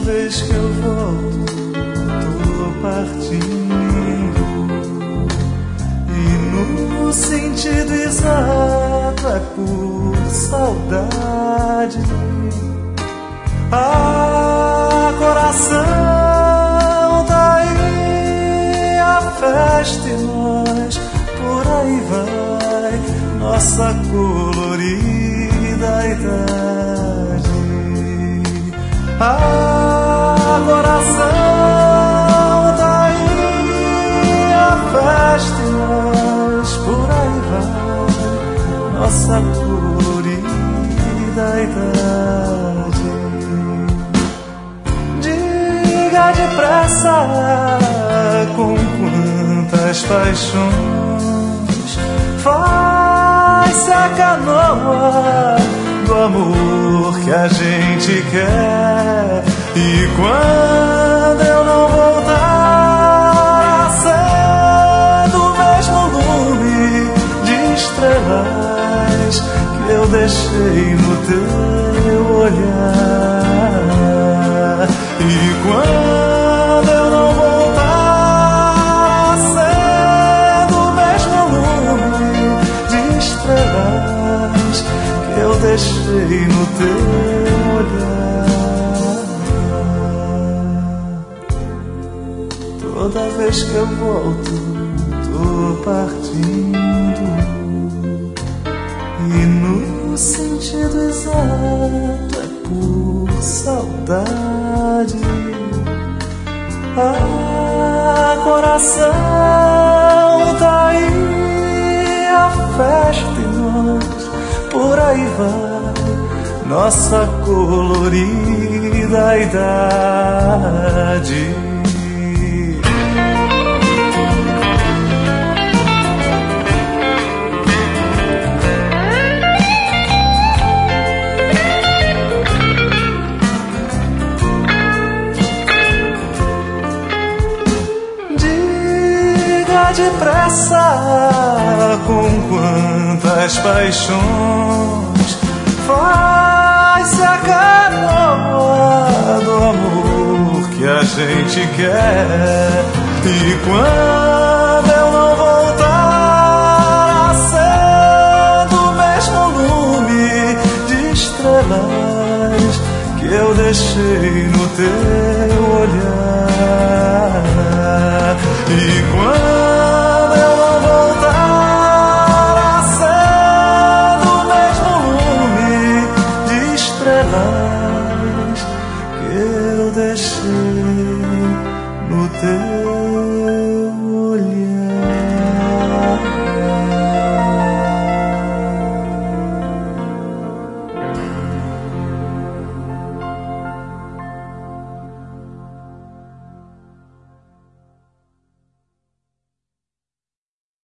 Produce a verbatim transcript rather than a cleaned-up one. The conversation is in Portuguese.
vez que eu volto, tô partindo. E no sentido exato é por saudade. Ah, coração, tá aí a festa e nós por aí vai, nossa colorida idade. Ah, coração, tá aí a festa e nós por aí vai, nossa colorida idade. Diga depressa com quantas paixões faz-se a canoa do amor que a gente quer. E quando eu não voltar, acendo o mesmo lume de estrelas que eu deixei no teu olhar. E quando eu não voltar, acendo o mesmo lume de estrelas que eu deixei no teu olhar. Toda vez que eu volto, tô partindo. E no sentido exato é por saudade. Ah, coração, tá aí a festa e nós por aí vai, nossa colorida idade. Depressa com quantas paixões faz-se a canoa do amor que a gente quer. E quando eu não voltar, acendo o mesmo lume de estrelas que eu deixei no teu olhar. E quando eu não voltar, acendo o mesmo lume de estrelas que eu deixei no teu